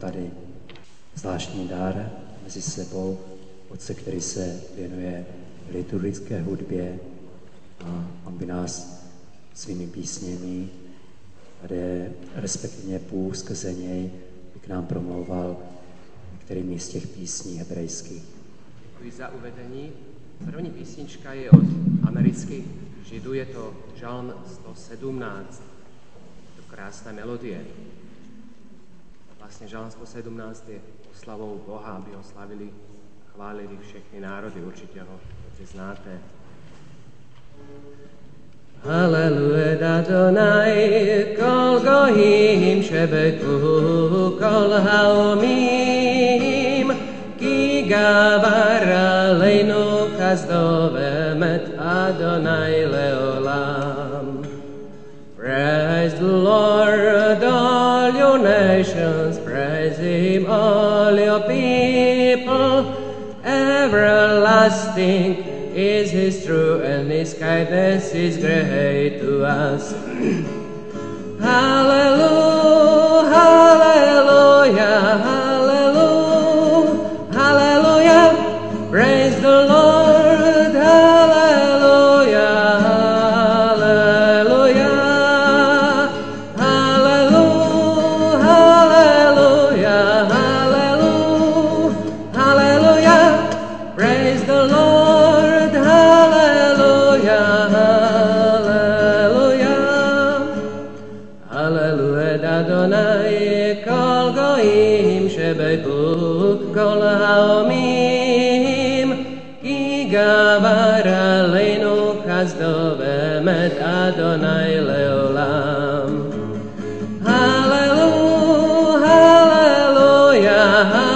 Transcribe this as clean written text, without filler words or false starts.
tady zvláštní dár mezi sebou, otce, který se věnuje liturgické hudbě a on by nás svými písněmi, kde respektive Bůh skrze něj by k nám promlouval některými z těch písní hebrejských. Děkuji za uvedení. První písnička je od amerických Židů, je to Žalm 117. To krásná melodie. Vlastně Žalm 117 je oslavou Boha, aby ho slavili a chválili všechny národy. Určitě ho dobře znáte. Hallelujah Adonai kol goyim shebeku kol haomim ki gavar aleinu chasdo ve'emet Adonai leolam. Praise the Lord, all your nations, praise him, all your people. Everlasting is his truth, and his kindness is great to us. Hallelujah, hallelujah, hallelujah, hallelujah. Praise the Lord, hallelujah, hallelujah, hallelujah, hallelujah, hallelujah, hallelujah. Praise the Lord, hallelujah, hallelujah. Hallelujah Adonai kol goyim shebeku kol haomim ki gavar aleinu chasdo ve'emet Adonai leolam. Hallelujah, hallelujah,